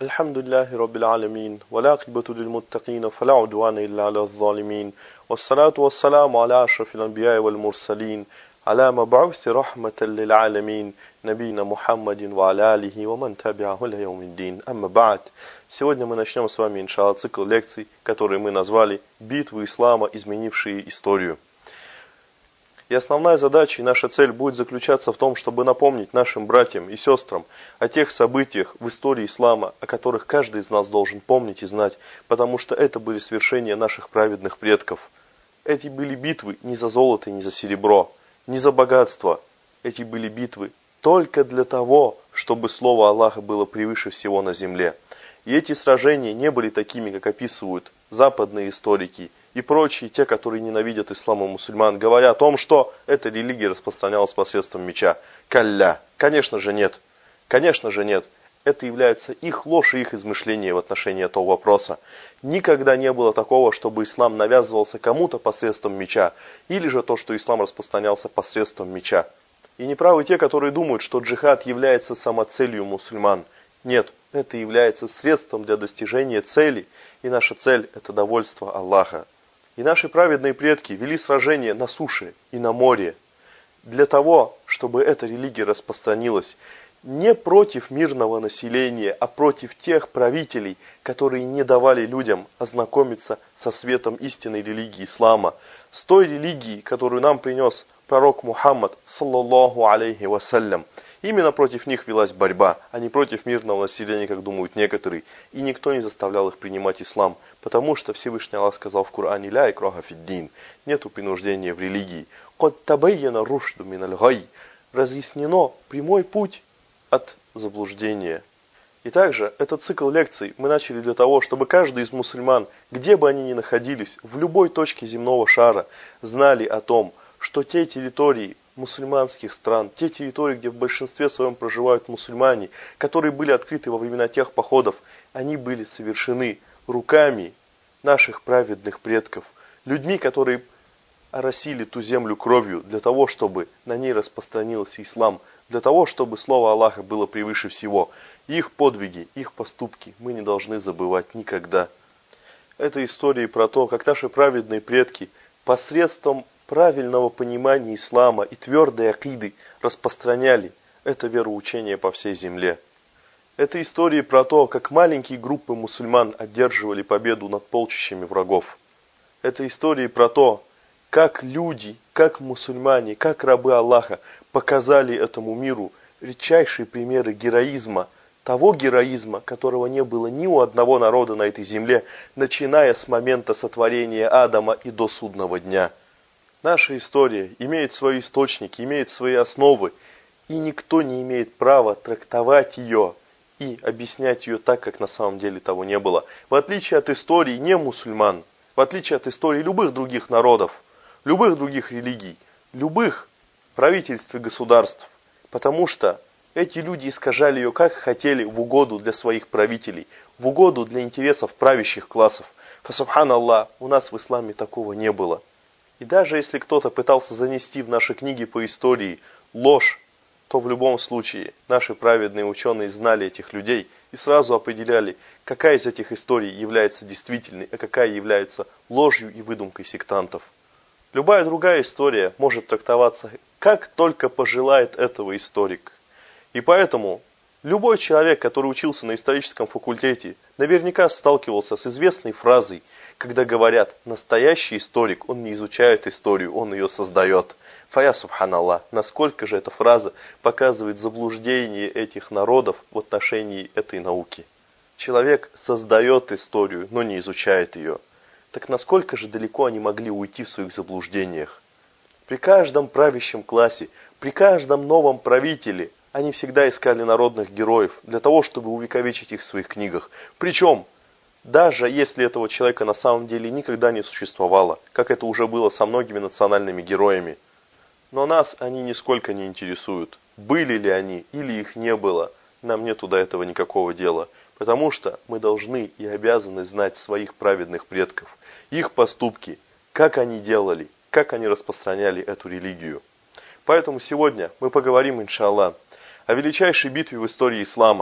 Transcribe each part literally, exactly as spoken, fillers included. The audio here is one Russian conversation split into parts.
الحمد لله رب العالمين والعاقبة للمتقين فلا عدوان إلا على الظالمين والصلاة والسلام على أشرف الأنبياء والمرسلين على مبعوث رحمة للعالمين نبينا محمد وعلى آله ومن تبعه ليوم الدين. أما بعد. Сегодня мы начнем с вами, иншаллах, цикл лекций, которые мы назвали «Битвы ислама, изменившие историю». И основная задача и наша цель будет заключаться в том, чтобы напомнить нашим братьям и сестрам о тех событиях в истории ислама, о которых каждый из нас должен помнить и знать, потому что это были свершения наших праведных предков. Эти были битвы не за золото и не за серебро, не за богатство. Эти были битвы только для того, чтобы слово Аллаха было превыше всего на земле. И эти сражения не были такими, как описывают западные историки и прочие, те, которые ненавидят ислам и мусульман, говоря о том, что эта религия распространялась посредством меча. Калля. Конечно же нет. Конечно же нет. Это является их ложь и их измышление в отношении этого вопроса. Никогда не было такого, чтобы ислам навязывался кому-то посредством меча, или же то, что ислам распространялся посредством меча. И неправы те, которые думают, что джихад является самоцелью мусульман. Нет, это является средством для достижения цели, и наша цель – это довольство Аллаха. И наши праведные предки вели сражения на суше и на море для того, чтобы эта религия распространилась не против мирного населения, а против тех правителей, которые не давали людям ознакомиться со светом истинной религии ислама, с той религией, которую нам принес пророк Мухаммад, саллаллаху алейхи вассалям. Именно против них велась борьба, а не против мирного населения, как думают некоторые. И никто не заставлял их принимать ислам, потому что Всевышний Аллах сказал в Коране: «Ля икраха фиддин», нету принуждения в религии. «Код табайяна рушду миналь гай», разъяснено прямой путь от заблуждения. И также этот цикл лекций мы начали для того, чтобы каждый из мусульман, где бы они ни находились, в любой точке земного шара, знали о том, что те территории мусульманских стран, те территории, где в большинстве своем проживают мусульмане, которые были открыты во времена тех походов, они были совершены руками наших праведных предков, людьми, которые оросили ту землю кровью для того, чтобы на ней распространился ислам, для того, чтобы слово Аллаха было превыше всего. Их подвиги, их поступки мы не должны забывать никогда. Это истории про то, как наши праведные предки посредством правильного понимания ислама и твердой акиды распространяли это вероучение по всей земле. Это истории про то, как маленькие группы мусульман одерживали победу над полчищами врагов. Это истории про то, как люди, как мусульмане, как рабы Аллаха показали этому миру редчайшие примеры героизма, того героизма, которого не было ни у одного народа на этой земле, начиная с момента сотворения Адама и до судного дня. Наша история имеет свои источники, имеет свои основы, и никто не имеет права трактовать ее и объяснять ее так, как на самом деле того не было. В отличие от истории не мусульман, в отличие от истории любых других народов, любых других религий, любых правительств и государств, потому что эти люди искажали ее как хотели в угоду для своих правителей, в угоду для интересов правящих классов. Фасубханаллах, у нас в исламе такого не было. И даже если кто-то пытался занести в наши книги по истории ложь, то в любом случае наши праведные ученые знали этих людей и сразу определяли, какая из этих историй является действительной, а какая является ложью и выдумкой сектантов. Любая другая история может трактоваться, как только пожелает этого историк. И поэтому любой человек, который учился на историческом факультете, наверняка сталкивался с известной фразой, когда говорят: настоящий историк, он не изучает историю, он ее создает. Фая субханаллах, насколько же эта фраза показывает заблуждение этих народов в отношении этой науки. Человек создает историю, но не изучает ее. Так насколько же далеко они могли уйти в своих заблуждениях? При каждом правящем классе, при каждом новом правителе они всегда искали народных героев для того, чтобы увековечить их в своих книгах. Причем, даже если этого человека на самом деле никогда не существовало, как это уже было со многими национальными героями. Но нас они нисколько не интересуют. Были ли они или их не было, нам нету до этого никакого дела. Потому что мы должны и обязаны знать своих праведных предков, их поступки, как они делали, как они распространяли эту религию. Поэтому сегодня мы поговорим, иншаллах, о величайшей битве в истории ислама.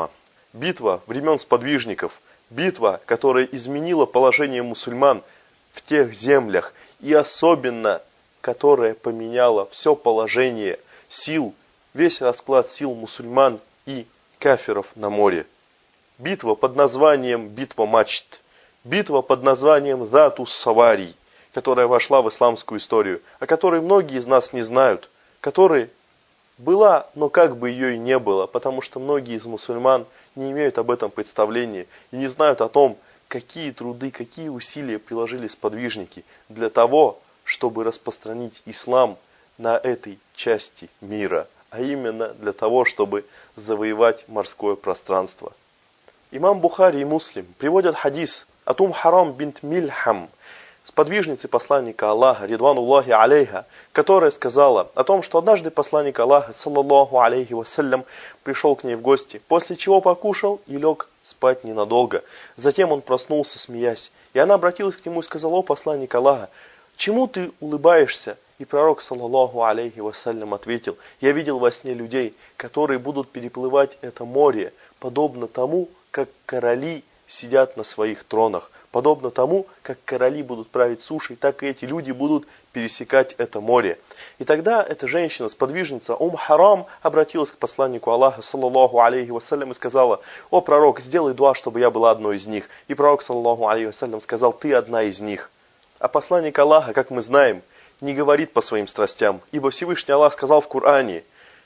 битва времен сподвижников, битва, которая изменила положение мусульман в тех землях, и особенно, которая поменяла все положение сил, весь расклад сил мусульман и кафиров на море. Битва под названием «Битва мачт», битва под названием «Затус Саварий», которая вошла в исламскую историю, о которой многие из нас не знают, которая была, но как бы ее и не было, потому что многие из мусульман не имеют об этом представления и не знают о том, какие труды, какие усилия приложили сподвижники для того, чтобы распространить ислам на этой части мира, а именно для того, чтобы завоевать морское пространство. Имам Бухари и Муслим приводят хадис от Ум Харам бинт Мильхам, сподвижницы посланника Аллаха, ридвануллахи алейха, которая сказала о том, что однажды посланник Аллаха, саллаллаху алейхи вассалям, пришел к ней в гости, после чего покушал и лег спать ненадолго. Затем он проснулся, смеясь, и она обратилась к нему и сказала: «О посланник Аллаха, чему ты улыбаешься?» И пророк, саллаллаху алейхи вассалям, ответил: «Я видел во сне людей, которые будут переплывать это море, подобно тому, как короли сидят на своих тронах. Подобно тому, как короли будут править сушей, так и эти люди будут пересекать это море». И тогда эта женщина, сподвижница Ум Харам, обратилась к посланнику Аллаха, саллаллаху алейхи вассалям, и сказала: «О пророк, сделай дуа, чтобы я была одной из них». И пророк, саллаллаху алейхи вассалям, сказал: «Ты одна из них». А посланник Аллаха, как мы знаем, не говорит по своим страстям, ибо Всевышний Аллах сказал в Коране: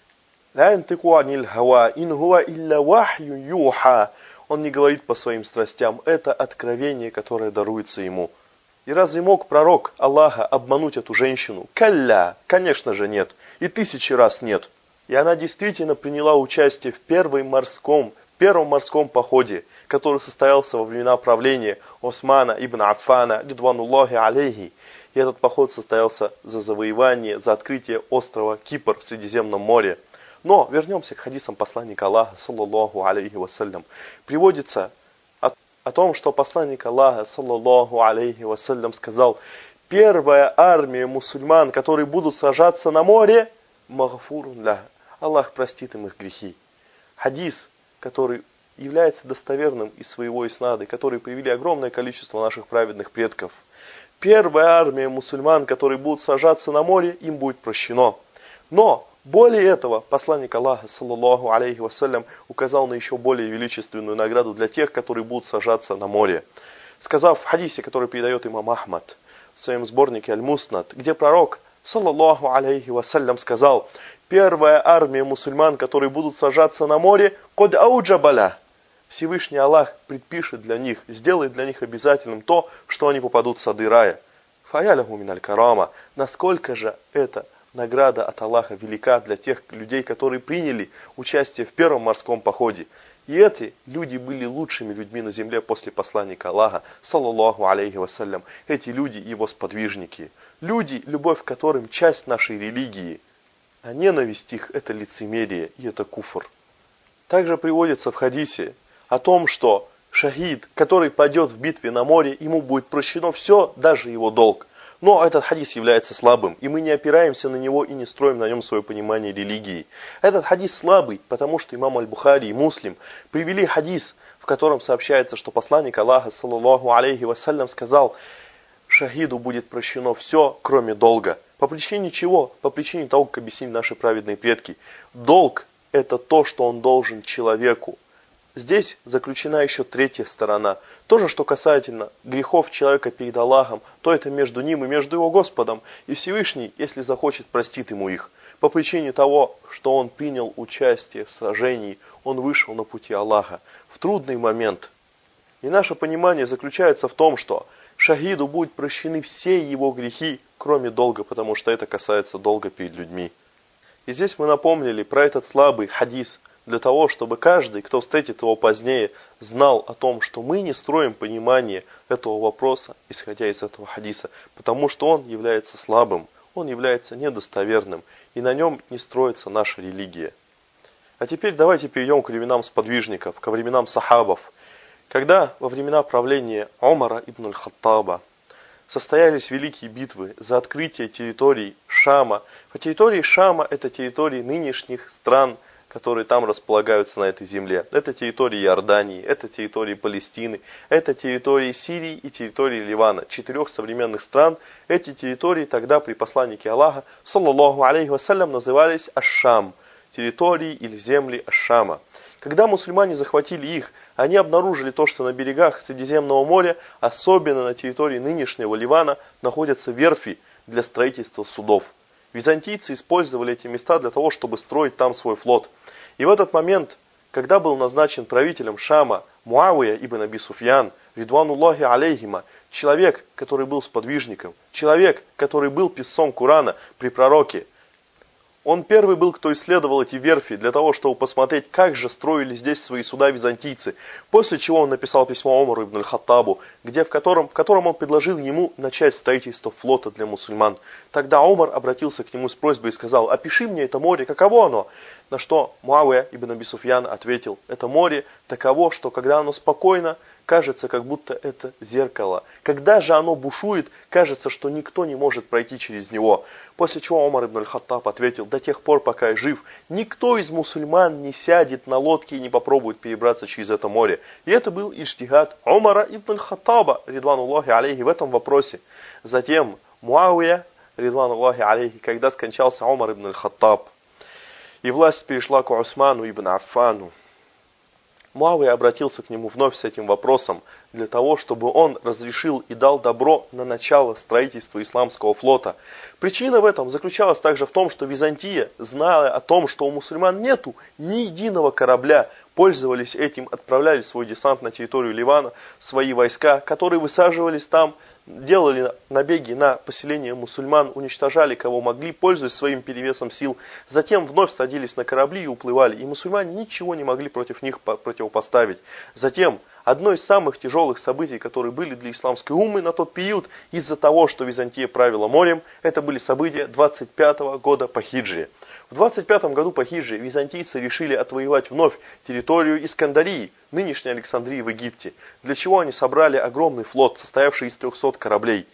«Ла янтику анил хава, ин хуа илля вахью юха». Он не говорит по своим страстям, это откровение, которое даруется ему. И разве мог пророк Аллаха обмануть эту женщину? Калля, конечно же нет, и тысячи раз нет. И она действительно приняла участие в первом морском, первом морском походе, который состоялся во времена правления Османа ибн Аффана, ридвануллахи алейхи. И этот поход состоялся за завоевание, за открытие острова Кипр в Средиземном море. Но вернемся к хадисам посланника Аллаха, саллаллаху алейхи вассалям. Приводится о, о том, что посланник Аллаха, саллаллаху алейхи вассалям, сказал: первая армия мусульман, которые будут сражаться на море, магфурун лях, Аллах простит им их грехи. Хадис, который является достоверным из своего иснада, который привели огромное количество наших праведных предков. Первая армия мусульман, которые будут сражаться на море, им будет прощено. Но более этого, посланник Аллаха, саллаллаху алейхи вассалям, указал на еще более величественную награду для тех, которые будут сражаться на море. Сказав в хадисе, который передает имам Ахмад в своем сборнике Аль-Муснад, где пророк, саллаллаху алейхи вассалям, сказал: первая армия мусульман, которые будут сражаться на море, код ауджабаля. Всевышний Аллах предпишет для них, сделает для них обязательным то, что они попадут в сады рая. Фаяляху миналь карама. Насколько же это награда от Аллаха велика для тех людей, которые приняли участие в первом морском походе. И эти люди были лучшими людьми на земле после посланника Аллаха, саллаллаху алейхи вассалям. Эти люди его сподвижники. Люди, любовь к которым часть нашей религии. А ненависть их — это лицемерие и это куфр. Также приводится в хадисе о том, что шахид, который пойдет в битве на море, ему будет прощено все, даже его долг. Но этот хадис является слабым, и мы не опираемся на него и не строим на нем свое понимание религии. Этот хадис слабый, потому что имам Аль-Бухари и Муслим привели хадис, в котором сообщается, что посланник Аллаха, саллаллаху алейхи вассалям, сказал: шахиду будет прощено все, кроме долга. По причине чего? По причине того, как объяснили наши праведные предки. Долг — это то, что он должен человеку. Здесь заключена еще третья сторона. То же, что касательно грехов человека перед Аллахом, то это между ним и между его Господом. И Всевышний, если захочет, простит ему их. По причине того, что он принял участие в сражении, он вышел на пути Аллаха в трудный момент. И наше понимание заключается в том, что шахиду будут прощены все его грехи, кроме долга, потому что это касается долга перед людьми. И здесь мы напомнили про этот слабый хадис, для того, чтобы каждый, кто встретит его позднее, знал о том, что мы не строим понимание этого вопроса, исходя из этого хадиса, потому что он является слабым, он является недостоверным, и на нем не строится наша религия. А теперь давайте перейдем к временам сподвижников, к временам сахабов, когда во времена правления Умара ибн аль-Хаттаба состоялись великие битвы за открытие территорий Шама. По территории Шама — это территории нынешних стран, которые там располагаются на этой земле. Это территории Иордании, это территории Палестины, это территории Сирии и территории Ливана. Четырех современных стран. Эти территории тогда при посланнике Аллаха, саллаллаху алейхи вассалям, назывались Аш-Шам, территории или земли Аш-Шама. Когда мусульмане захватили их, они обнаружили то, что на берегах Средиземного моря, особенно на территории нынешнего Ливана, находятся верфи для строительства судов. Византийцы использовали эти места для того, чтобы строить там свой флот. И в этот момент, когда был назначен правителем Шама Муавия ибн Аби Суфьян, ридвануллахи алейхима, человек, который был сподвижником, человек, который был писцом Корана при пророке, он первый был, кто исследовал эти верфи для того, чтобы посмотреть, как же строили здесь свои суда византийцы. После чего он написал письмо Омару ибн аль-Хаттабу, где, в, котором, в котором он предложил ему начать строительство флота для мусульман. Тогда Омар обратился к нему с просьбой и сказал: «Опиши мне это море, каково оно?» На что Муавия ибн Аби Суфьян ответил: «Это море таково, что когда оно спокойно, кажется, как будто это зеркало. Когда же оно бушует, кажется, что никто не может пройти через него». После чего Омар ибн аль-Хаттаб ответил: «До тех пор, пока я жив, никто из мусульман не сядет на лодке и не попробует перебраться через это море». И это был иджтихад Омара ибн аль-Хаттаба, ридвануллахи алейхи, в этом вопросе. Затем Муавия, ридвануллахи алейхи, когда скончался Омар ибн аль-Хаттаб, и власть перешла к Усману ибн Аффану, Муавия обратился к нему вновь с этим вопросом для того, чтобы он разрешил и дал добро на начало строительства исламского флота. Причина в этом заключалась также в том, что Византия, зная о том, что у мусульман нету ни единого корабля, пользовались этим, отправляли свой десант на территорию Ливана, свои войска, которые высаживались там, делали набеги на поселение мусульман, уничтожали кого могли, пользуясь своим перевесом сил, затем вновь садились на корабли и уплывали, и мусульмане ничего не могли против них противопоставить. Затем одно из самых тяжелых событий, которые были для исламской уммы на тот период, из-за того, что Византия правила морем, это были события двадцать пятого года по хиджре. В двадцать пятом году по хиджре византийцы решили отвоевать вновь территорию Искандарии, нынешней Александрии в Египте, для чего они собрали огромный флот, состоявший из трехсот кораблей.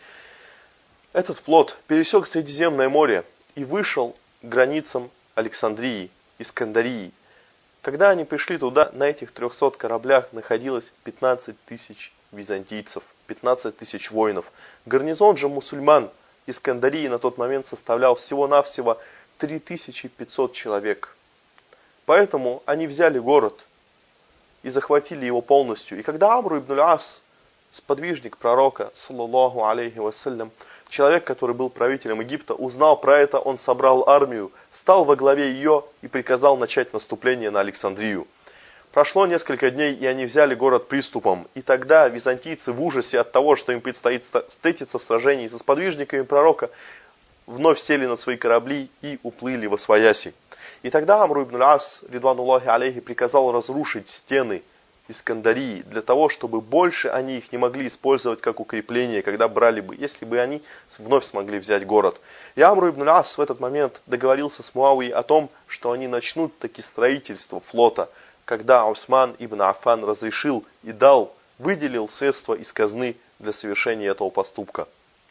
Этот флот пересек Средиземное море и вышел к границам Александрии, Искандарии. Когда они пришли туда, на этих трехсот кораблях находилось пятнадцать тысяч византийцев, пятнадцать тысяч воинов. Гарнизон же мусульман Искандарии на тот момент составлял всего-навсего три тысячи пятьсот человек. Поэтому они взяли город и захватили его полностью. И когда Амру ибн аль-Ас, сподвижник пророка, саллаллаху алейхи вассалям, человек, который был правителем Египта, узнал про это, он собрал армию, стал во главе ее и приказал начать наступление на Александрию. Прошло несколько дней, и они взяли город приступом. И тогда византийцы в ужасе от того, что им предстоит встретиться в сражении со сподвижниками пророка, вновь сели на свои корабли и уплыли во свояси. И тогда Амру ибн аль-Ас, ридвануллахи алейхи, приказал разрушить стены Искандарии, для того, чтобы больше они их не могли использовать как укрепление, когда брали бы, если бы они вновь смогли взять город. И Амру ибн аль-Ас в этот момент договорился с Муавией о том, что они начнут таки строительство флота, когда Усман ибн Аффан разрешил и дал, выделил средства из казны для совершения этого поступка.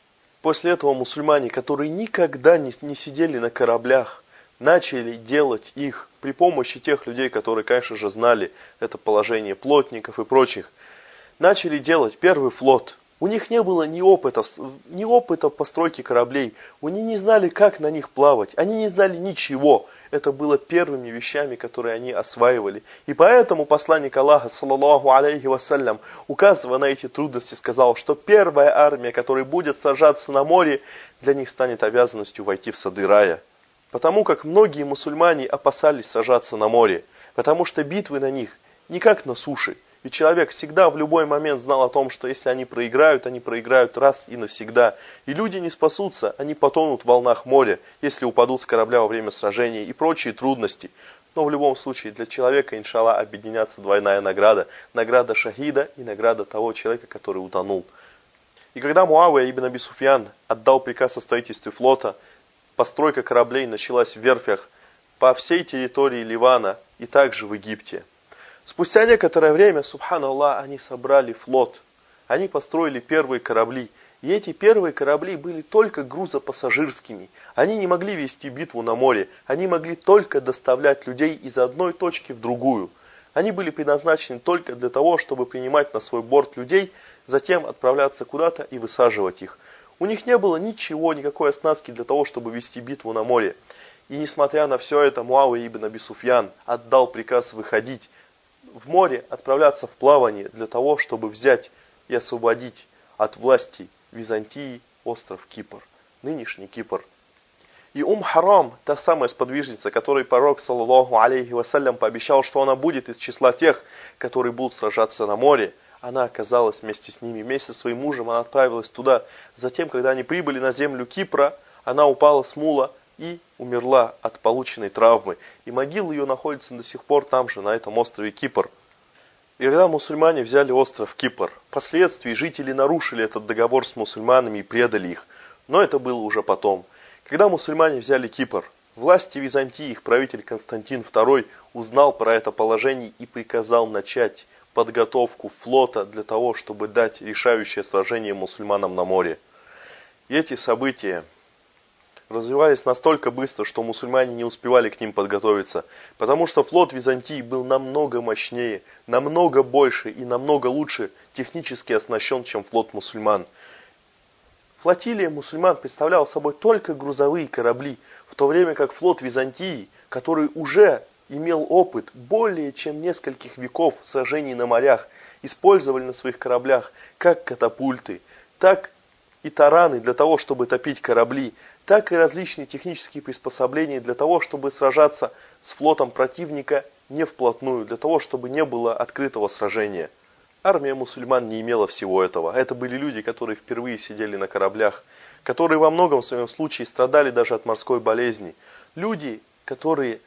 После этого мусульмане, которые никогда не, не сидели на кораблях, начали делать их при помощи тех людей, которые, конечно же, знали это положение плотников и прочих. Начали делать первый флот. У них не было ни опыта, ни опыта постройки кораблей. Они не знали, как на них плавать. Они не знали ничего. Это было первыми вещами, которые они осваивали. И поэтому посланник Аллаха, саллаллаху алейхи вассалям, указывая на эти трудности, сказал, что первая армия, которая будет сражаться на море, для них станет обязанностью войти в сады рая. Потому как многие мусульмане опасались сражаться на море. Потому что битвы на них не как на суше. И человек всегда в любой момент знал о том, что если они проиграют, они проиграют раз и навсегда. И люди не спасутся, они потонут в волнах моря, если упадут с корабля во время сражения и прочие трудности. Но в любом случае для человека, иншаллах, объединяется двойная награда. Награда шахида и награда того человека, который утонул. И когда Муавия ибн Аби Суфьян отдал приказ о строительстве флота, постройка кораблей началась в верфях по всей территории Ливана и также в Египте. Спустя некоторое время, субханаллах, они собрали флот. Они построили первые корабли. И эти первые корабли были только грузопассажирскими. Они не могли вести битву на море. Они могли только доставлять людей из одной точки в другую. Они были предназначены только для того, чтобы принимать на свой борт людей, затем отправляться куда-то и высаживать их. У них не было ничего, никакой оснастки для того, чтобы вести битву на море. И несмотря на все это, Муавия ибн Аби Суфьян отдал приказ выходить в море, отправляться в плавание для того, чтобы взять и освободить от власти Византии остров Кипр, нынешний Кипр. И Ум Харам, та самая сподвижница, которой пророк, саллаллаху алейхи вассалям, пообещал, что она будет из числа тех, которые будут сражаться на море, она оказалась вместе с ними. Вместе со своим мужем она отправилась туда. Затем, когда они прибыли на землю Кипра, она упала с мула и умерла от полученной травмы. И могила ее находится до сих пор там же, на этом острове Кипр. И когда мусульмане взяли остров Кипр, впоследствии жители нарушили этот договор с мусульманами и предали их. Но это было уже потом. Когда мусульмане взяли Кипр, власти Византии, их правитель Константин второй, узнал про это положение и приказал начать подготовку флота для того, чтобы дать решающее сражение мусульманам на море. И эти события развивались настолько быстро, что мусульмане не успевали к ним подготовиться, потому что флот Византии был намного мощнее, намного больше и намного лучше технически оснащен, чем флот мусульман. Флотилия мусульман представляла собой только грузовые корабли, в то время как флот Византии, который уже имел опыт более чем нескольких веков сражений на морях, использовали на своих кораблях как катапульты, так и тараны для того, чтобы топить корабли, так и различные технические приспособления для того, чтобы сражаться с флотом противника не вплотную, для того, чтобы не было открытого сражения. Армия мусульман не имела всего этого. Это были люди, которые впервые сидели на кораблях, которые во многом в своем случае страдали даже от морской болезни. Люди, которые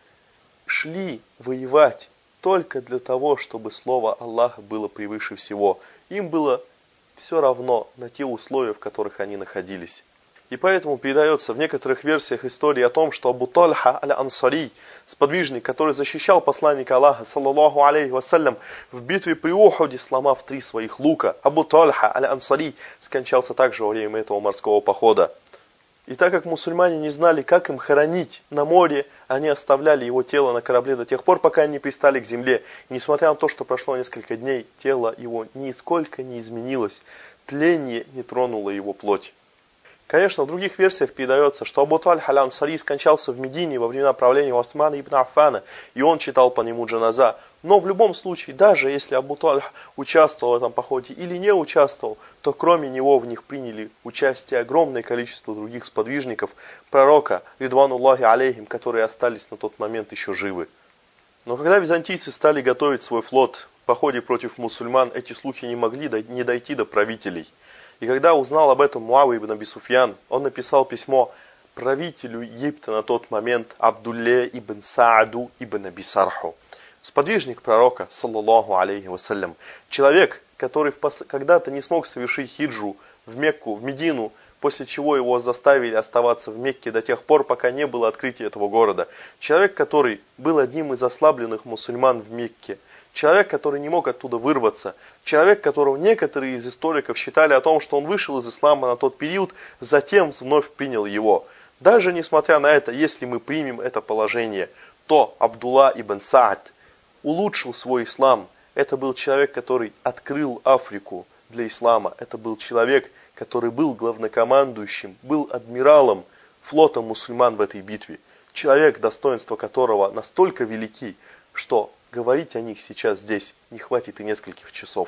шли воевать только для того, чтобы слово Аллаха было превыше всего. Им было все равно на те условия, в которых они находились. И поэтому передается в некоторых версиях истории о том, что Абу Тальха аль-Ансари, сподвижник, который защищал посланника Аллаха, саллаллаху алейхи вассалям, в битве при Ухуде, сломав три своих лука, Абу Тальха аль-Ансари скончался также во время этого морского похода. И так как мусульмане не знали, как им хоронить на море, они оставляли его тело на корабле до тех пор, пока не пристали к земле. И несмотря на то, что прошло несколько дней, тело его нисколько не изменилось, тление не тронуло его плоть. Конечно, в других версиях передается, что Абу Тальха аль-Ансари скончался в Медине во времена правления Османа ибн Аффана, и он читал по нему джаназа. Но в любом случае, даже если Абу Тальх участвовал в этом походе или не участвовал, то кроме него в них приняли участие огромное количество других сподвижников пророка, ридвануллахи алейхим, которые остались на тот момент еще живы. Но когда византийцы стали готовить свой флот в походе против мусульман, эти слухи не могли не дойти до правителей. И когда узнал об этом Муавия ибн Аби Суфьян, он написал письмо правителю Египта на тот момент Абдулле ибн Сааду ибн Аби Сарху, сподвижник пророка, саллаллаху алейхи вассалям, человек, который когда-то не смог совершить хиджру в Мекку, в Медину, после чего его заставили оставаться в Мекке до тех пор, пока не было открытия этого города. Человек, который был одним из ослабленных мусульман в Мекке. Человек, который не мог оттуда вырваться. Человек, которого некоторые из историков считали о том, что он вышел из ислама на тот период, затем вновь принял его. Даже несмотря на это, если мы примем это положение, то Абдулла ибн Саад улучшил свой ислам. Это был человек, который открыл Африку для ислама. Это был человек, который был главнокомандующим, был адмиралом флота мусульман в этой битве. Человек, достоинства которого настолько велики, что говорить о них сейчас здесь не хватит и нескольких часов.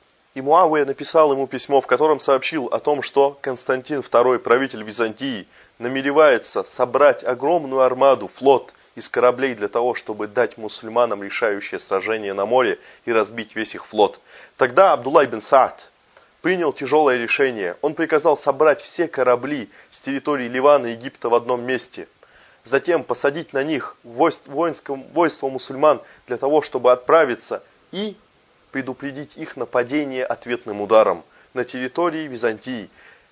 И Муавия написал ему письмо, в котором сообщил о том, что Константин второй, правитель Византии, намеревается собрать огромную армаду, флот из кораблей для того, чтобы дать мусульманам решающее сражение на море и разбить весь их флот. Тогда Абдулла ибн Саад принял тяжелое решение. Он приказал собрать все корабли с территории Ливана и Египта в одном месте. Затем посадить на них воинское войско мусульман для того, чтобы отправиться и предупредить их нападение ответным ударом на территории Византии.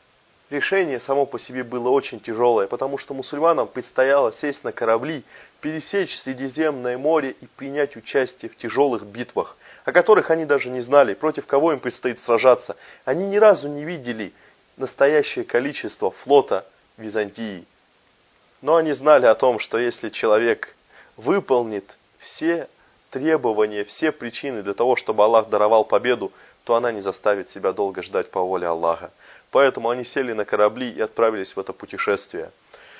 Решение само по себе было очень тяжелое, потому что мусульманам предстояло сесть на корабли, пересечь Средиземное море и принять участие в тяжелых битвах, о которых они даже не знали, против кого им предстоит сражаться. Они ни разу не видели настоящее количество флота Византии. Но они знали о том, что если человек выполнит все требования, все причины для того, чтобы Аллах даровал победу, то она не заставит себя долго ждать по воле Аллаха. Поэтому они сели на корабли и отправились в это путешествие.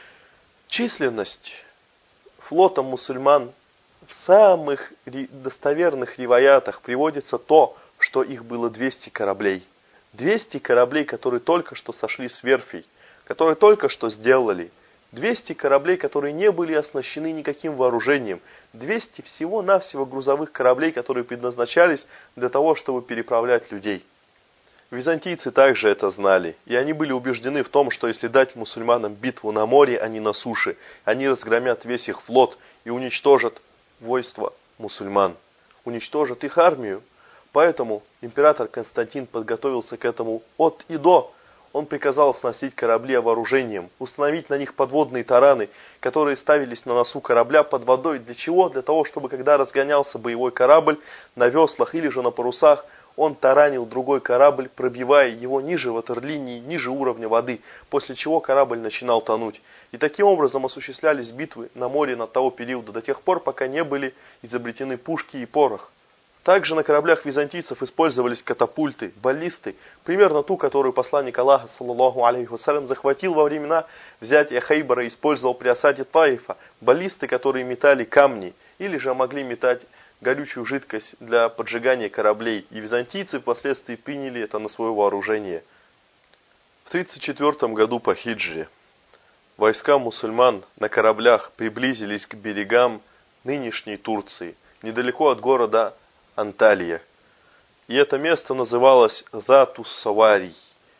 Численность флота мусульман в самых достоверных риваятах приводится то, что их было двести кораблей. двести кораблей, которые только что сошли с верфей, которые только что сделали. двести кораблей, которые не были оснащены никаким вооружением. двести всего-навсего грузовых кораблей, которые предназначались для того, чтобы переправлять людей. Византийцы также это знали, и они были убеждены в том, что если дать мусульманам битву на море, а не на суше, они разгромят весь их флот и уничтожат войско мусульман, уничтожат их армию. Поэтому император Константин подготовился к этому от и до. Он приказал оснастить корабли вооружением, установить на них подводные тараны, которые ставились на носу корабля под водой. Для чего? Для того, чтобы когда разгонялся боевой корабль на веслах или же на парусах, он таранил другой корабль, пробивая его ниже ватерлинии, ниже уровня воды, после чего корабль начинал тонуть. И таким образом осуществлялись битвы на море на того периода, до тех пор, пока не были изобретены пушки и порох. Также на кораблях византийцев использовались катапульты, баллисты, примерно ту, которую посланник Аллаха, саллаллаху алейхи вассалям, захватил во времена взятия Хайбара и использовал при осаде Таифа, баллисты, которые метали камни, или же могли метать горючую жидкость для поджигания кораблей, и византийцы впоследствии приняли это на свое вооружение. В тридцать четвёртом году по хиджре войска мусульман на кораблях приблизились к берегам нынешней Турции, недалеко от города Анталия. И это место называлось Затус-Саварий,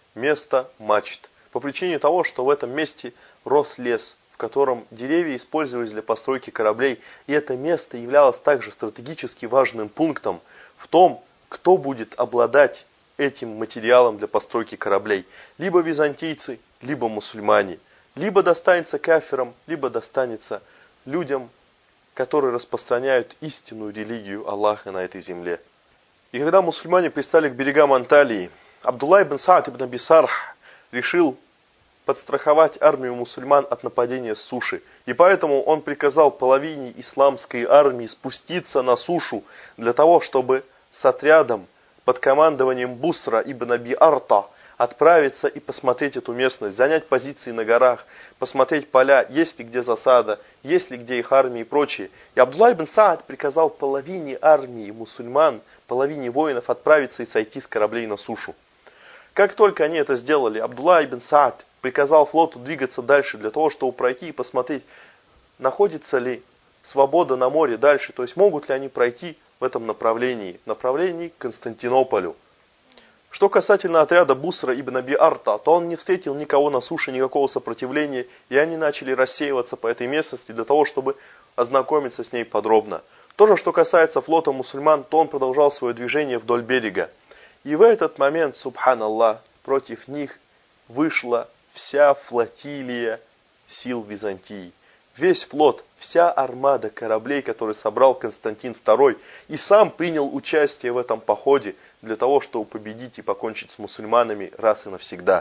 место мачт, по причине того, что в этом месте рос лес, в котором деревья использовались для постройки кораблей, и это место являлось также стратегически важным пунктом в том, кто будет обладать этим материалом для постройки кораблей. Либо византийцы, либо мусульмане. Либо достанется кафирам, либо достанется людям, которые распространяют истинную религию Аллаха на этой земле. И когда мусульмане пристали к берегам Анталии, Абдулла ибн Саад ибн Аби Сарх решил подстраховать армию мусульман от нападения с суши. И поэтому он приказал половине исламской армии спуститься на сушу для того, чтобы с отрядом под командованием Бусра ибн Аби Арта отправиться и посмотреть эту местность, занять позиции на горах, посмотреть поля, есть ли где засада, есть ли где их армии и прочее. И Абдулла ибн Саад приказал половине армии мусульман, половине воинов отправиться и сойти с кораблей на сушу. Как только они это сделали, Абдулла ибн Саад приказал флоту двигаться дальше для того, чтобы пройти и посмотреть, находится ли свобода на море дальше, то есть могут ли они пройти в этом направлении, направлении к Константинополю. Что касательно отряда Бусра ибн Аби Арта, то он не встретил никого на суше, никакого сопротивления, и они начали рассеиваться по этой местности для того, чтобы ознакомиться с ней подробно. То же, что касается флота мусульман, то он продолжал свое движение вдоль берега. И в этот момент, субханаллах, против них вышла вся флотилия сил Византии. Весь флот, вся армада кораблей, который собрал Константин второй, и сам принял участие в этом походе для того, чтобы победить и покончить с мусульманами раз и навсегда.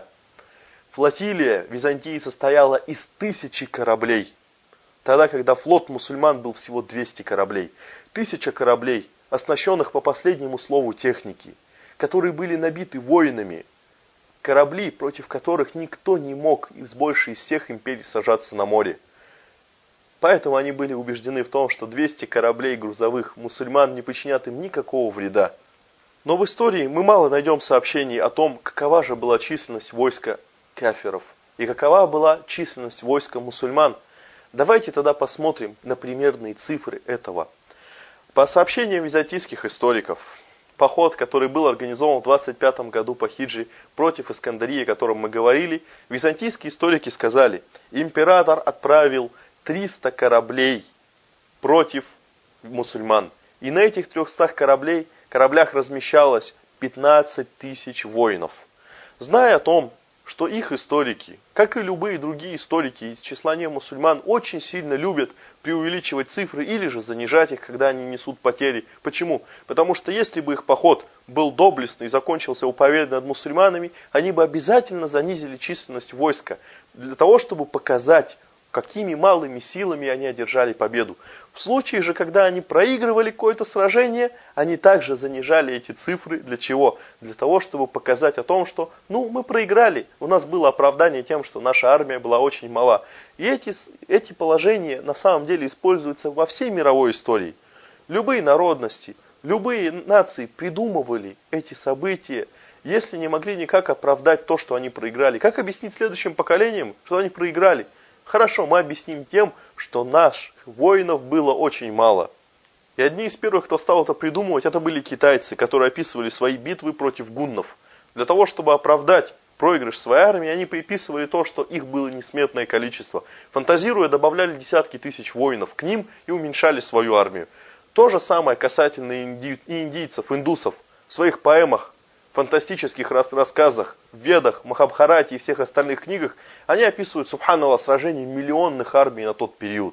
Флотилия Византии состояла из тысячи кораблей, тогда, когда флот мусульман был всего двести кораблей. Тысяча кораблей, оснащенных по последнему слову техники, которые были набиты воинами, корабли, против которых никто не мог из большей из всех империй сражаться на море. Поэтому они были убеждены в том, что двести кораблей грузовых мусульман не причинят им никакого вреда. Но в истории мы мало найдем сообщений о том, какова же была численность войска кафиров и какова была численность войска мусульман. Давайте тогда посмотрим на примерные цифры этого. По сообщениям византийских историков, поход, который был организован в двадцать пятом году по хиджре против Искандарии, о котором мы говорили, византийские историки сказали, император отправил триста кораблей против мусульман. И на этих трехстах кораблей, кораблях размещалось пятнадцать тысяч воинов. Зная о том, что их историки, как и любые другие историки из числа не мусульман, очень сильно любят преувеличивать цифры или же занижать их, когда они несут потери. Почему? Потому что если бы их поход был доблестный и закончился у победы над мусульманами, они бы обязательно занизили численность войска для того, чтобы показать, какими малыми силами они одержали победу. В случае же, когда они проигрывали какое-то сражение, они также занижали эти цифры. Для чего? Для того, чтобы показать о том, что ну, мы проиграли. У нас было оправдание тем, что наша армия была очень мала. И эти, эти положения на самом деле используются во всей мировой истории. Любые народности, любые нации придумывали эти события, если не могли никак оправдать то, что они проиграли. Как объяснить следующим поколениям, что они проиграли? Хорошо, мы объясним тем, что наших воинов было очень мало. И одни из первых, кто стал это придумывать, это были китайцы, которые описывали свои битвы против гуннов. Для того, чтобы оправдать проигрыш своей армии, они приписывали то, что их было несметное количество. Фантазируя, добавляли десятки тысяч воинов к ним и уменьшали свою армию. То же самое касательно и индийцев, индусов. В своих поэмах, фантастических рассказах, в Ведах, Махабхарате и всех остальных книгах, они описывают, субханаллах, сражения миллионных армий на тот период.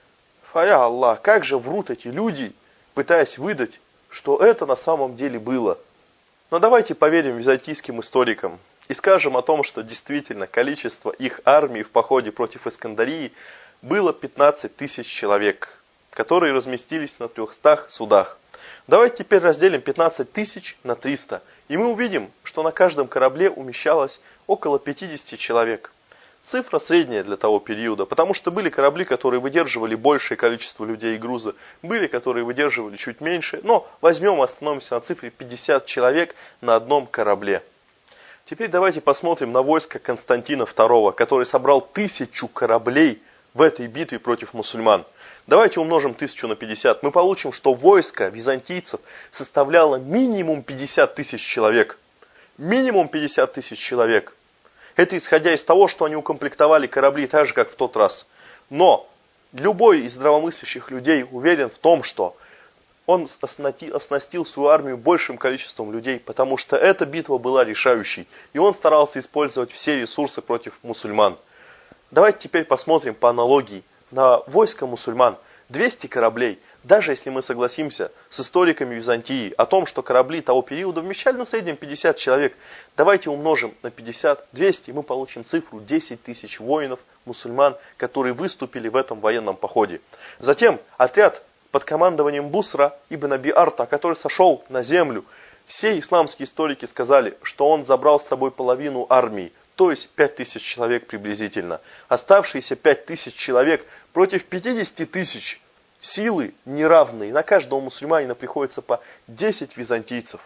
Фая Аллах, как же врут эти люди, пытаясь выдать, что это на самом деле было. Но давайте поверим византийским историкам и скажем о том, что действительно количество их армии в походе против Искандарии было пятнадцать тысяч человек, которые разместились на трехстах судах. Давайте теперь разделим пятнадцать тысяч на триста, и мы увидим, что на каждом корабле умещалось около пятидесяти человек. Цифра средняя для того периода, потому что были корабли, которые выдерживали большее количество людей и груза, были, которые выдерживали чуть меньше, но возьмем и остановимся на цифре пятьдесят человек на одном корабле. Теперь давайте посмотрим на войско Константина второго, который собрал тысячу кораблей в этой битве против мусульман. Давайте умножим тысячу на пятьдесят. Мы получим, что войско византийцев составляло минимум пятьдесят тысяч человек. Минимум пятьдесят тысяч человек. Это исходя из того, что они укомплектовали корабли так же, как в тот раз. Но любой из здравомыслящих людей уверен в том, что он оснастил свою армию большим количеством людей, потому что эта битва была решающей. И он старался использовать все ресурсы против мусульман. Давайте теперь посмотрим по аналогии на войско мусульман. двести кораблей, даже если мы согласимся с историками Византии о том, что корабли того периода вмещали ну, в среднем пятьдесят человек, давайте умножим на пятьдесят, двести, и мы получим цифру десять тысяч воинов мусульман, которые выступили в этом военном походе. Затем отряд под командованием Бусра ибн Аби Арта, который сошел на землю. Все исламские историки сказали, что он забрал с собой половину армии, то есть пять тысяч человек приблизительно. Оставшиеся пять тысяч человек против пятидесяти тысяч силы неравные. На каждого мусульманина приходится по десять византийцев.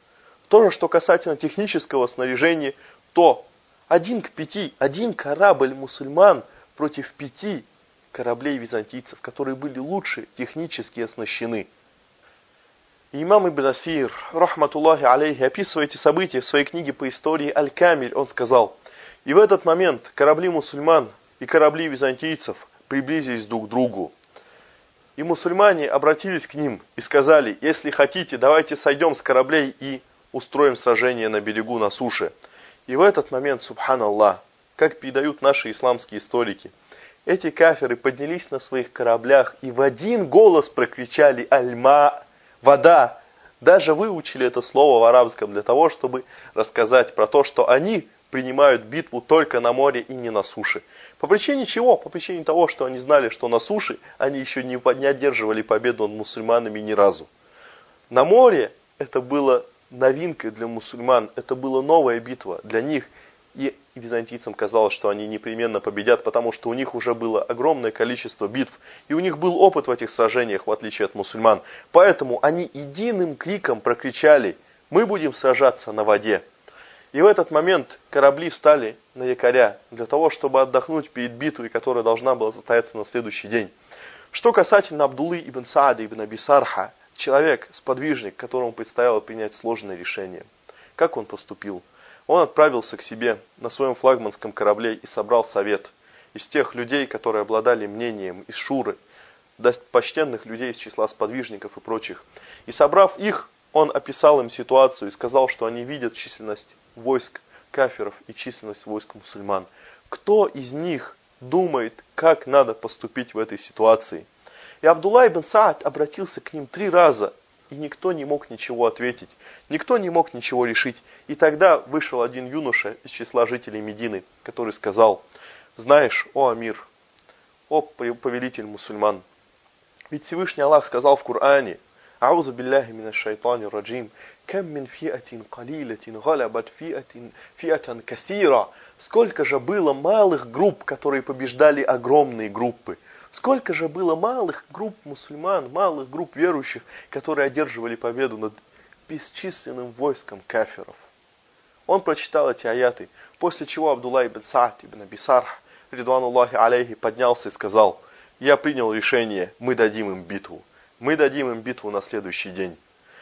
То же, что касательно технического снаряжения, то один к пяти, один корабль мусульман против пяти кораблей византийцев, которые были лучше технически оснащены. Имам Ибн Асир, рахматуллахи алейхи, описывая эти события в своей книге по истории Аль-Камиль, он сказал: «И в этот момент корабли мусульман и корабли византийцев приблизились друг к другу. И мусульмане обратились к ним и сказали: если хотите, давайте сойдем с кораблей и устроим сражение на берегу, на суше». И в этот момент, субханаллах, как передают наши исламские историки, эти кафиры поднялись на своих кораблях и в один голос прокричали «Аль-ма», вода. Даже выучили это слово в арабском для того, чтобы рассказать про то, что они принимают битву только на море и не на суше. По причине чего? По причине того, что они знали, что на суше они еще не, не одерживали победу над мусульманами ни разу. На море это было новинкой для мусульман, это была новая битва для них. И византийцам казалось, что они непременно победят, потому что у них уже было огромное количество битв. И у них был опыт в этих сражениях, в отличие от мусульман. Поэтому они единым криком прокричали: «Мы будем сражаться на воде». И в этот момент корабли встали на якоря для того, чтобы отдохнуть перед битвой, которая должна была состояться на следующий день. Что касательно Абдуллы ибн Саада ибн Аби Сарха, человек, сподвижник, которому предстояло принять сложное решение. Как он поступил? Он отправился к себе на своем флагманском корабле и собрал совет из тех людей, которые обладали мнением, из шуры, почтенных людей из числа сподвижников и прочих. И собрав их, он описал им ситуацию и сказал, что они видят численность войск кафиров и численность войск мусульман. Кто из них думает, как надо поступить в этой ситуации? И Абдулла ибн Саад обратился к ним три раза, и никто не мог ничего ответить, никто не мог ничего решить. И тогда вышел один юноша из числа жителей Медины, который сказал: знаешь, о амир, о повелитель мусульман, ведь Всевышний Аллах сказал в Коране: «Аузу билляхи минаш шайтанир раджим, кам мин фиатин калилатин галабат фиатин фиатан касира». Сколько же было малых групп, которые побеждали огромные группы. Сколько же было малых групп мусульман, малых групп верующих, которые одерживали победу над бесчисленным войском кафиров. Он прочитал эти аяты, после чего Абдулла ибн Саад ибн Аби Сарх, ридвануллахи алейхи, поднялся и сказал: я принял решение, мы дадим им битву. Мы дадим им битву на следующий день.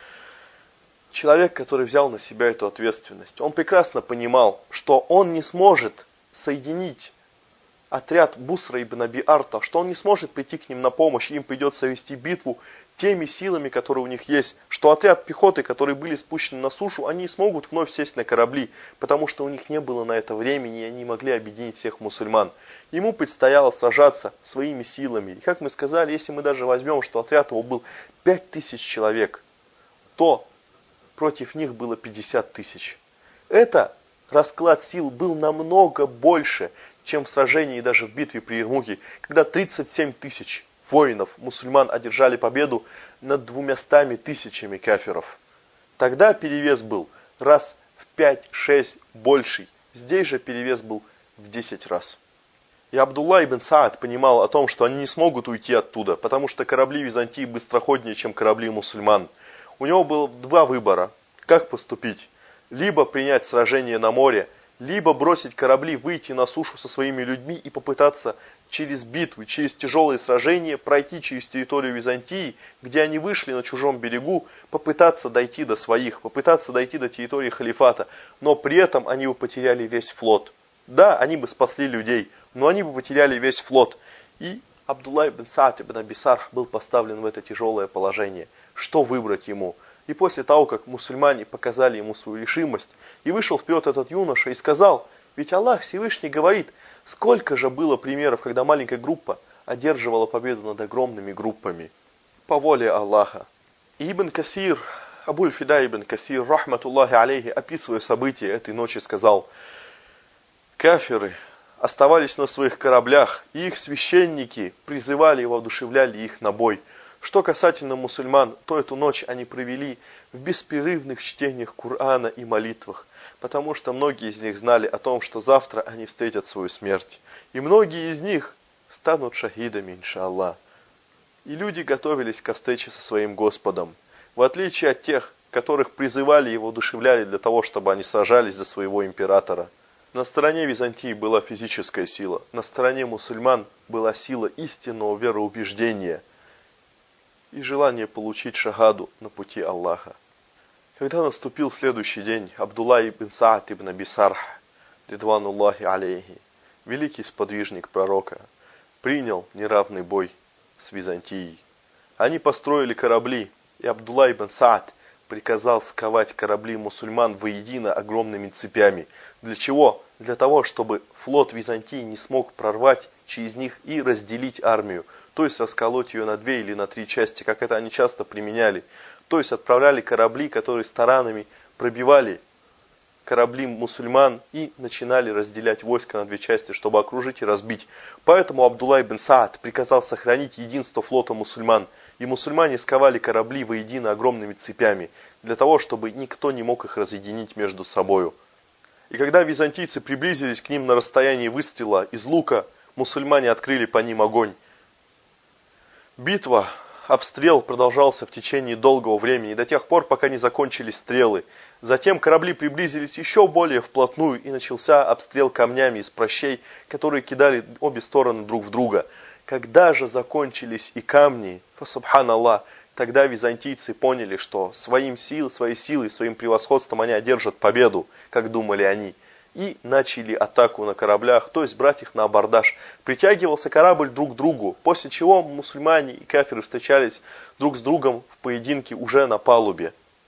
Человек, который взял на себя эту ответственность, он прекрасно понимал, что он не сможет соединить отряд Бусра ибн Аби Арта, что он не сможет прийти к ним на помощь, им придется вести битву теми силами, которые у них есть, что отряд пехоты, которые были спущены на сушу, они не смогут вновь сесть на корабли, потому что у них не было на это времени, и они могли объединить всех мусульман. Ему предстояло сражаться своими силами. И как мы сказали, если мы даже возьмем, что отряд его был пять тысяч человек, то против них было пятьдесят тысяч. Это расклад сил был намного больше, чем в сражении даже в битве при Ярмуке, когда тридцать семь тысяч воинов, мусульман, одержали победу над двумястами тысячами кафиров. Тогда перевес был раз в пять-шесть больший. Здесь же перевес был в десять раз. И Абдулла ибн Саад понимал о том, что они не смогут уйти оттуда, потому что корабли Византии быстроходнее, чем корабли мусульман. У него было два выбора, как поступить. Либо принять сражение на море, либо бросить корабли, выйти на сушу со своими людьми и попытаться через битвы, через тяжелые сражения пройти через территорию Византии, где они вышли на чужом берегу, попытаться дойти до своих, попытаться дойти до территории халифата, но при этом они бы потеряли весь флот. Да, они бы спасли людей, но они бы потеряли весь флот. И Абдулла ибн Саад ибн Аби Сарх был поставлен в это тяжелое положение. Что выбрать ему? И после того, как мусульмане показали ему свою решимость, и вышел вперед этот юноша и сказал: ведь Аллах Всевышний говорит, сколько же было примеров, когда маленькая группа одерживала победу над огромными группами. По воле Аллаха. И Ибн Касир, Абуль-Фида ибн Касир, рахматуллахи алейхи, описывая события этой ночи, сказал: кафиры оставались на своих кораблях, и их священники призывали и воодушевляли их на бой. Что касательно мусульман, то эту ночь они провели в беспрерывных чтениях Корана и молитвах, потому что многие из них знали о том, что завтра они встретят свою смерть. И многие из них станут шахидами, иншаллах. И люди готовились ко встрече со своим Господом, в отличие от тех, которых призывали и воодушевляли для того, чтобы они сражались за своего императора. На стороне Византии была физическая сила, на стороне мусульман была сила истинного вероубеждения и желание получить шагаду на пути Аллаха. Когда наступил следующий день, Абдулла ибн Саад ибн Аби Сарх, ридвануллахи алейхи, великий сподвижник пророка, принял неравный бой с Византией. Они построили корабли, и Абдулла ибн Саад приказал сковать корабли мусульман воедино огромными цепями. Для чего? Для того, чтобы флот Византии не смог прорвать через них и разделить армию. То есть расколоть ее на две или на три части, как это они часто применяли. То есть отправляли корабли, которые таранами пробивали корабли мусульман и начинали разделять войско на две части, чтобы окружить и разбить. Поэтому Абдулла ибн Саад приказал сохранить единство флота мусульман. И мусульмане сковали корабли воедино огромными цепями, для того, чтобы никто не мог их разъединить между собою. И когда византийцы приблизились к ним на расстоянии выстрела из лука, мусульмане открыли по ним огонь. Битва, обстрел продолжался в течение долгого времени, до тех пор, пока не закончились стрелы. Затем корабли приблизились еще более вплотную, и начался обстрел камнями из прощей, которые кидали обе стороны друг в друга. Когда же закончились и камни, фасубханаллах, тогда византийцы поняли, что своим сил, своей силой, своим превосходством они одержат победу, как думали они. И начали атаку на кораблях, то есть брать их на абордаж. Притягивался корабль друг к другу, после чего мусульмане и кафиры встречались друг с другом в поединке уже на палубе.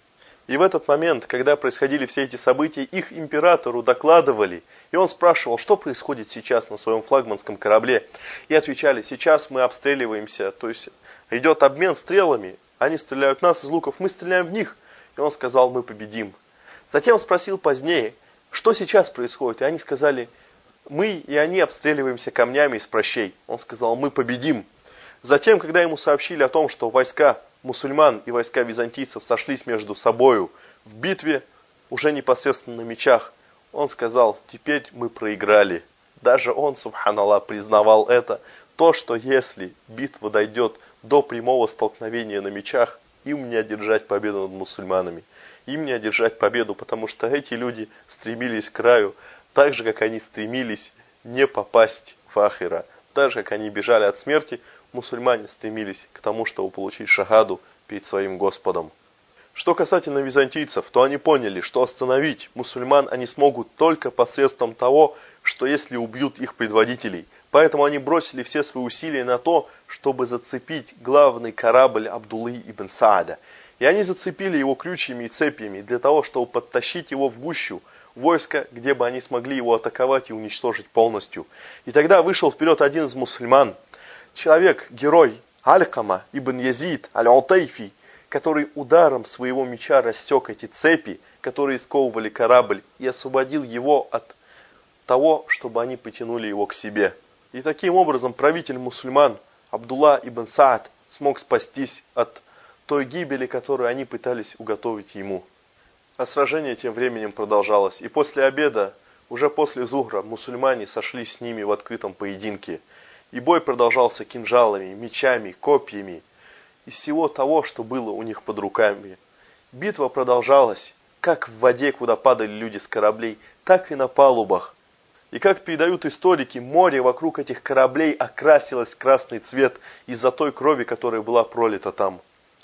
И в этот момент, когда происходили все эти события, их императору докладывали. И он спрашивал, что происходит сейчас на своем флагманском корабле. И отвечали, сейчас мы обстреливаемся, то есть идет обмен стрелами. Они стреляют в нас из луков, мы стреляем в них. И он сказал, мы победим. Затем спросил позднее, что сейчас происходит. И они сказали, мы и они обстреливаемся камнями из прощей. Он сказал, мы победим. Затем, когда ему сообщили о том, что войска мусульман и войска византийцев сошлись между собою в битве, уже непосредственно на мечах, он сказал, теперь мы проиграли. Даже он, субханаллах, признавал это, то, что если битва дойдет до прямого столкновения на мечах, им не одержать победу над мусульманами. Им не одержать победу, потому что эти люди стремились к раю, так же, как они стремились не попасть в ахира. Так же, как они бежали от смерти, мусульмане стремились к тому, чтобы получить шахаду перед своим Господом. Что касательно византийцев, то они поняли, что остановить мусульман они смогут только посредством того, что если убьют их предводителей. Поэтому они бросили все свои усилия на то, чтобы зацепить главный корабль Абдуллы ибн Саада. И они зацепили его крючьями и цепями для того, чтобы подтащить его в гущу войска, где бы они смогли его атаковать и уничтожить полностью. И тогда вышел вперед один из мусульман, человек, герой Алькама ибн Язид аль-Утайфи, который ударом своего меча рассек эти цепи, которые сковывали корабль, и освободил его от того, чтобы они потянули его к себе. И таким образом правитель мусульман Абдулла ибн Саад смог спастись от той гибели, которую они пытались уготовить ему. А сражение тем временем продолжалось. И после обеда, уже после зухра, мусульмане сошлись с ними в открытом поединке. И бой продолжался кинжалами, мечами, копьями, из всего того, что было у них под руками. Битва продолжалась, как в воде, куда падали люди с кораблей, так и на палубах. И как передают историки, море вокруг этих кораблей окрасилось в красный цвет из-за той крови, которая была пролита там.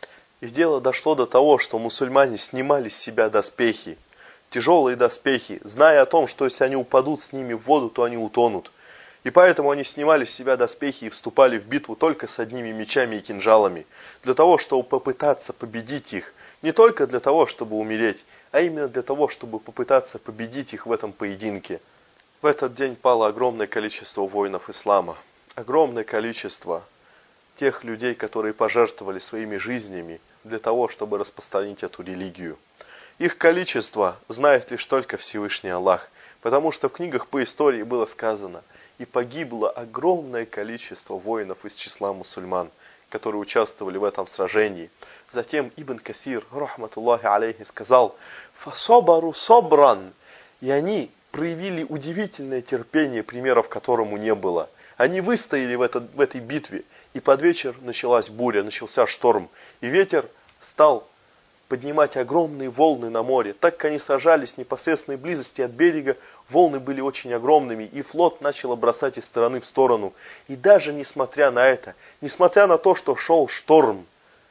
И дело дошло до того, что мусульмане снимали с себя доспехи, тяжелые доспехи, зная о том, что если они упадут с ними в воду, то они утонут. И поэтому они снимали с себя доспехи и вступали в битву только с одними мечами и кинжалами, для того, чтобы попытаться победить их, не только для того, чтобы умереть, а именно для того, чтобы попытаться победить их в этом поединке. В этот день пало огромное количество воинов ислама, огромное количество тех людей, которые пожертвовали своими жизнями для того, чтобы распространить эту религию. Их количество знает лишь только Всевышний Аллах, потому что в книгах по истории было сказано, и погибло огромное количество воинов из числа мусульман, которые участвовали в этом сражении. Затем Ибн Касир, рахматуллахи алейхи, сказал, «Фасобару собран», и они проявили удивительное терпение, примеров которому не было. Они выстояли в, этот, в этой битве, и под вечер началась буря, начался шторм, и ветер стал поднимать огромные волны на море. Так как они сражались в непосредственной близости от берега, волны были очень огромными, и флот начал бросать из стороны в сторону. И даже несмотря на это, несмотря на то, что шел шторм,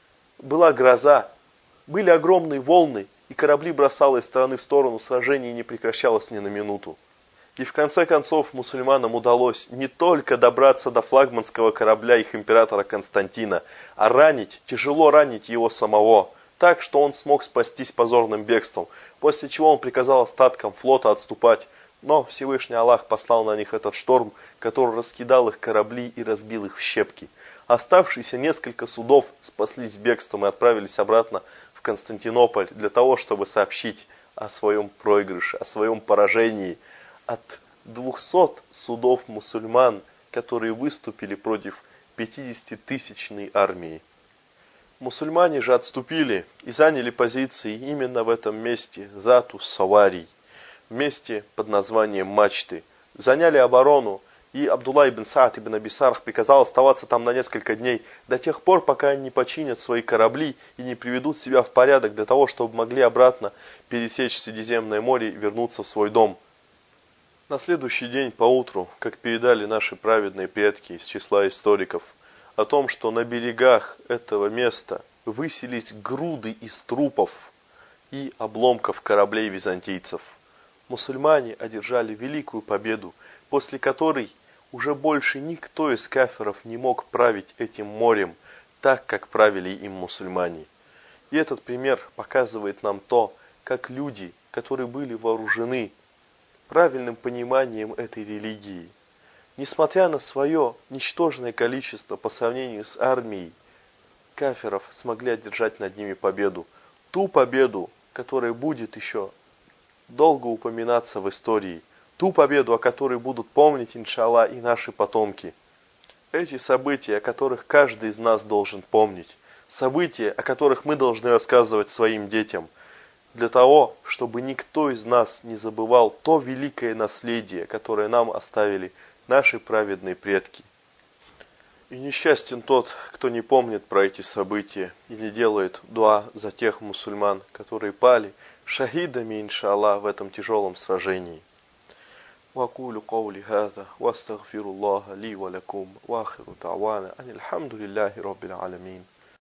была гроза, были огромные волны, и корабли бросало из стороны в сторону, сражение не прекращалось ни на минуту. И в конце концов мусульманам удалось не только добраться до флагманского корабля их императора Константина, а ранить, тяжело ранить его самого, так, что он смог спастись позорным бегством, после чего он приказал остаткам флота отступать. Но Всевышний Аллах послал на них этот шторм, который раскидал их корабли и разбил их в щепки. Оставшиеся несколько судов спаслись бегством и отправились обратно в Константинополь для того, чтобы сообщить о своем проигрыше, о своем поражении от двухсот судов мусульман, которые выступили против пятидесятитысячной армии. Мусульмане же отступили и заняли позиции именно в этом месте, Затус-Саварий, месте под названием Мачты. Заняли оборону, и Абдулла ибн Саад ибн Аби Сарх приказал оставаться там на несколько дней, до тех пор, пока они не починят свои корабли и не приведут себя в порядок для того, чтобы могли обратно пересечь Средиземное море и вернуться в свой дом. На следующий день поутру, как передали наши праведные предки из числа историков, о том, что на берегах этого места высились груды из трупов и обломков кораблей византийцев. Мусульмане одержали великую победу, после которой уже больше никто из кафиров не мог править этим морем так, как правили им мусульмане. И этот пример показывает нам то, как люди, которые были вооружены правильным пониманием этой религии, несмотря на свое ничтожное количество по сравнению с армией кафиров, смогли одержать над ними победу. Ту победу, которая будет еще долго упоминаться в истории. Ту победу, о которой будут помнить, иншаллах, и наши потомки. Эти события, о которых каждый из нас должен помнить. События, о которых мы должны рассказывать своим детям. Для того, чтобы никто из нас не забывал то великое наследие, которое нам оставили наши праведные предки. И несчастен тот, кто не помнит про эти события и не делает дуа за тех мусульман, которые пали шахидами, иншаллах, в этом тяжелом сражении. وأقول قولي هذا وأستغفر الله لي ولكم وآخر دعوانا أن الحمد لله رب العالمين.